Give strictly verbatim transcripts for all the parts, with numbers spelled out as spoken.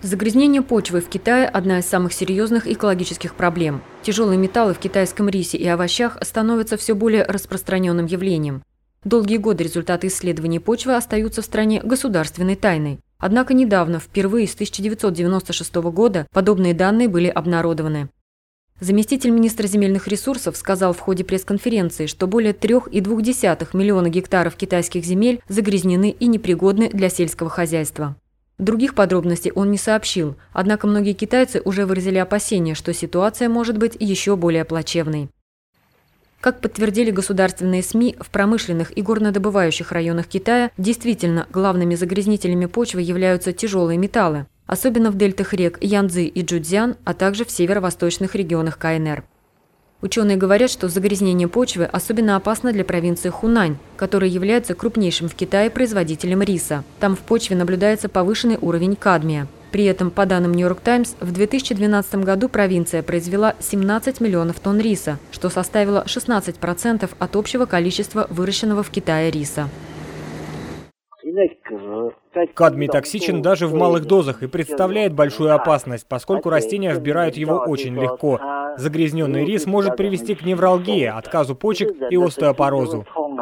Загрязнение почвы в Китае – одна из самых серьезных экологических проблем. Тяжелые металлы в китайском рисе и овощах становятся все более распространенным явлением. Долгие годы результаты исследований почвы остаются в стране государственной тайной. Однако недавно, впервые с тысяча девятьсот девяносто шестого года, подобные данные были обнародованы. Заместитель министра земельных ресурсов сказал в ходе пресс-конференции, что более трех целых двух десятых миллиона гектаров китайских земель загрязнены и непригодны для сельского хозяйства. Других подробностей он не сообщил, однако многие китайцы уже выразили опасения, что ситуация может быть еще более плачевной. Как подтвердили государственные СМИ, в промышленных и горнодобывающих районах Китая действительно главными загрязнителями почвы являются тяжелые металлы, особенно в дельтах рек Янцзы и Чжуцзян, а также в северо-восточных регионах КНР. Ученые говорят, что загрязнение почвы особенно опасно для провинции Хунань, которая является крупнейшим в Китае производителем риса. Там в почве наблюдается повышенный уровень кадмия. При этом, по данным Нью-Йорк Таймс, в две тысячи двенадцатом году провинция произвела семнадцать миллионов тонн риса, что составило шестнадцать процентов от общего количества выращенного в Китае риса. Кадмий токсичен даже в малых дозах и представляет большую опасность, поскольку растения вбирают его очень легко. Загрязненный рис может привести к невралгии, отказу почек и остеопорозу.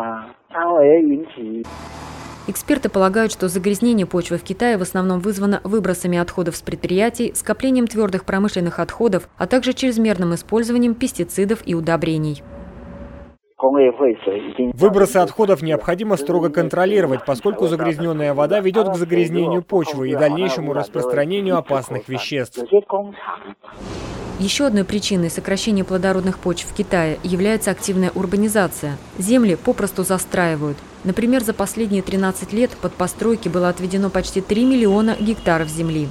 Эксперты полагают, что загрязнение почвы в Китае в основном вызвано выбросами отходов с предприятий, скоплением твердых промышленных отходов, а также чрезмерным использованием пестицидов и удобрений. Выбросы отходов необходимо строго контролировать, поскольку загрязненная вода ведет к загрязнению почвы и дальнейшему распространению опасных веществ. Еще одной причиной сокращения плодородных почв в Китае является активная урбанизация. Земли попросту застраивают. Например, за последние тринадцать лет под постройки было отведено почти три миллиона гектаров земли.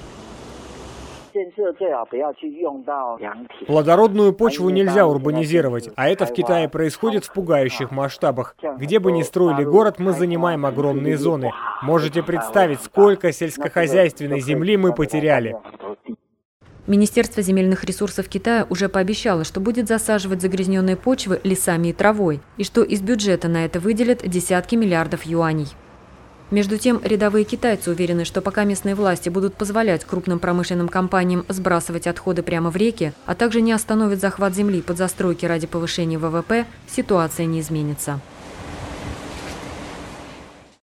Плодородную почву нельзя урбанизировать, а это в Китае происходит в пугающих масштабах. Где бы ни строили город, мы занимаем огромные зоны. Можете представить, сколько сельскохозяйственной земли мы потеряли. Министерство земельных ресурсов Китая уже пообещало, что будет засаживать загрязненные почвы лесами и травой, и что из бюджета на это выделят десятки миллиардов юаней. Между тем, рядовые китайцы уверены, что пока местные власти будут позволять крупным промышленным компаниям сбрасывать отходы прямо в реки, а также не остановят захват земли под застройки ради повышения вэ вэ пэ, ситуация не изменится.